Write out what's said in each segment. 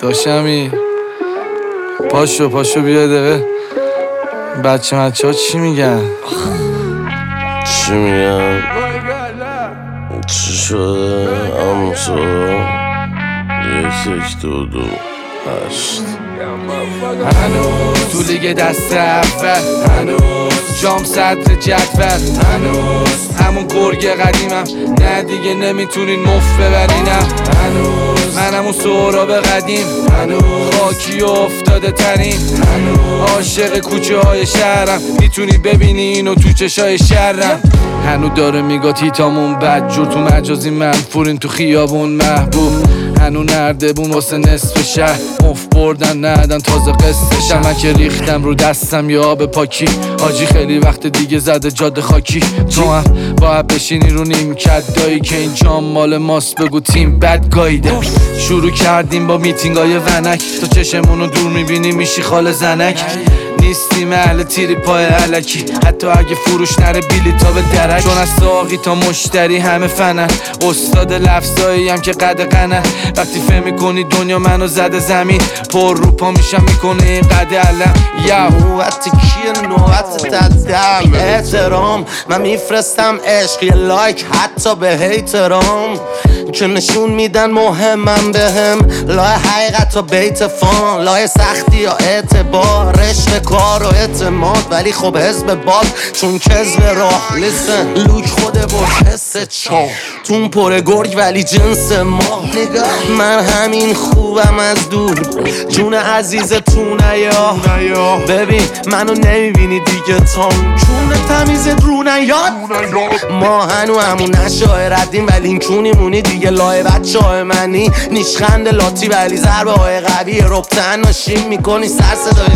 داشمی پاشو بیا دقیقه بچه ها چی میگن؟ چی میگن؟ چی شده؟ امسا 1 2 2 8 هنوز تو لیگ دست اول، هنوز جام صدر جدول، هنوز همون گرگ قدیمم، نه دیگه نمیتونین مفت ببرینم، هنوز منم اون سهراب قدیم، هنوز خاکی و افتاده ترین، هنوز عاشق کوچه های شهرم، میتونی ببینی اینو تو چشای شهرم، هنوز داره میگه تیتامون بدجور، تو مجازی منفورین تو خیابون محبوب، هنو نردبون واسه نصف شهر مفت بردن ندن تازه قصه من که ریختم رو دستم یا آب پاکی حاجی خیلی وقت دیگه زده جاده خاکی تو هم باید بشینی رو نیمکت دایی که این جام مال ماست بگو تیم بد گاییده شروع کردیم با میتینگای ونک تا چشمونو دور میبینی میشی خال زنک نیستیم اهل تیری پای علکی حتی اگه فروش نره بیلیتا به درک چون از ساقی تا مشتری همه فنن استاد لفظایی هم که قد قنن وقتی فهمی کنی دنیا منو زده زمین پر رو پا میشم میکنه این قد علم نوبت کیه نوبت تدم احترام من میفرستم عشق یه لایک حتی به هیترام که نشون میدن مهمم بهم لای حقیقت و بیت فان لای سختی یا اعتبار عشق کار و اعتماد ولی خب حزب باد چون کذب راه لیسن لوک خوده با حس چون تون پر گرگ ولی جنس ما نگاه من همین خوبم از دور جون عزیزتون نیا ببین منو نمیبینی دیگه تام چون تمیزت رو نیاد ما هنو همون نشای ردیم ولی این چونیمونی دیگه لای بچه های منی نیشخند لاتی ولی ضربه های قوی ربطن ناشیم میکنی سر صدای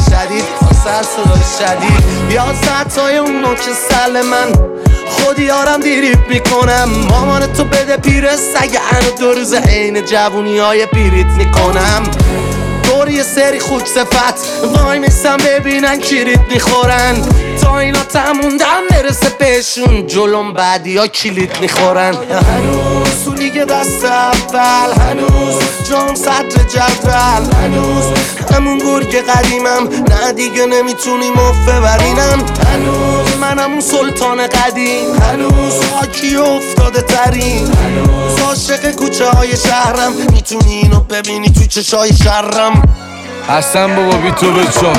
شدید بیا سطای اون نوک سل من خودی یارم دیریب میکنم مامان تو بده پیر سگه انو 2 روز عین جوونی های پیریت میکنم دور یه سری خوک صفت وای میستم ببینن کیریت میخورن تا اینا تموندم برسه بهشون جلوم بعدی ها کلید میخورن هنوز تو لیگ دست اول هنوز جام صدر جدول هنوز همون گرگ قدیمم نه دیگه نمیتونی مفت ببرینم هنوز منم اون سلطان قدیم هنوز خاکی افتاده ترین هنوز عاشق کوچه های شهرم میتونی اینو ببینی تو چشای شهرم حسن بابا بی تو بچم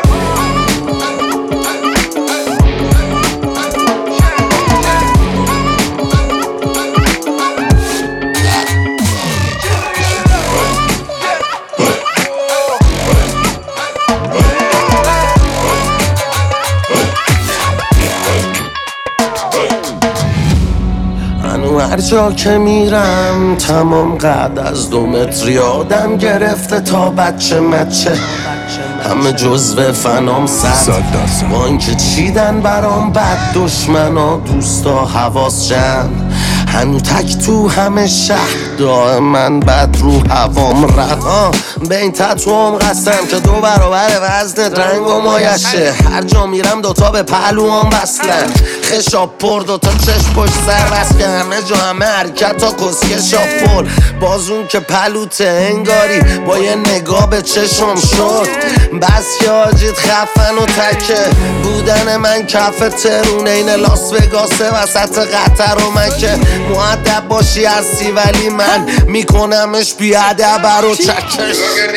هر جا که میرم تمام قد از 2 متر یادم گرفته تا بچه همه جزو فنام 100% با اینکه چیدن برام بد دشمنا دوستا حواس جمع هنو تک تو همه شهر دائما بد رو هوام رد به این تتوام قسم که 2 برابر وزن رنگ و مایشه هر جا میرم 2 تا به پهلوام بسلن خشاب پر 2 تا چشم پشت سر بس که همه جا همه حرکت تا کسکه شاپل بازون که پلوته انگاری با یه نگاه به چشم شد بس که آجید خفن و تکه بودن من کف ترون این لاس وگاسه وسط قطر و مکه مؤدب باشی هستی ولی من میکنمش بیادب رو چکش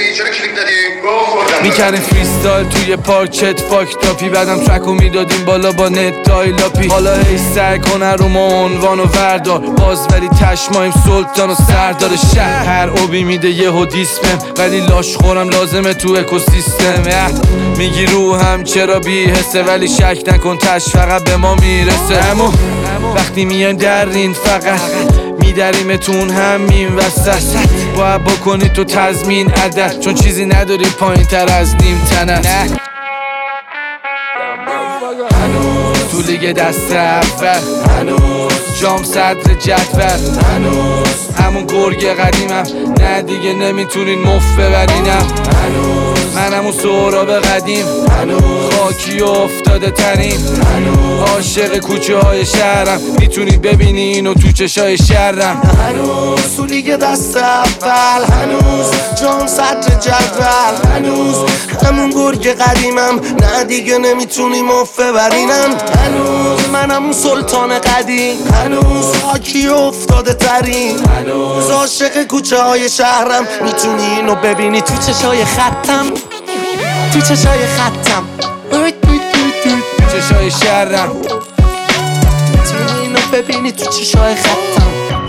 میکردیم فریستایل توی پارک چت فاک تاپی بعدم ترکو میدادیم بالا با نت دایلاپی حالا هی سعی کنه رو ما عنوان و وردار باز ولی تشمایم سلطان و سردار شهر هر اوبی میده یه هودیسمم ولی لاش خورم لازمه تو اکوسیستم میگی روحم چرا بی حسه ولی شک نکن تش فقط به ما میرسه همون وقتی میان درین فقط میدریمتون همین وسط باید بکنی تو تضمین عدد چون چیزی نداری پایین تر از نیم تنت هنوز تو لیگ دست اول هنوز جام صدر جدول هنوز همون گرگ قدیمم نه دیگه نمیتونین مفت ببرینم هنوز منم اون سهراب قدیم خاکی و افتاده تنیم عاشق کوچه های شهرم میتونی ببینی اینو تو چشای شهرم هنوز تو لیگ دست اول هنوز جام صدر جدول هنوز همون گرگ قدیمم نه دیگه نمیتونی مفه برینم هنوز منم اون سلطان قدیم هنوز خاکی افتاده ترین هنوز عاشق کوچه های شهرم میتونی اینو ببینی تو چشای خطم تو چشای خطم چشای شهرم میتونی اینو ببینی تو چشای خطم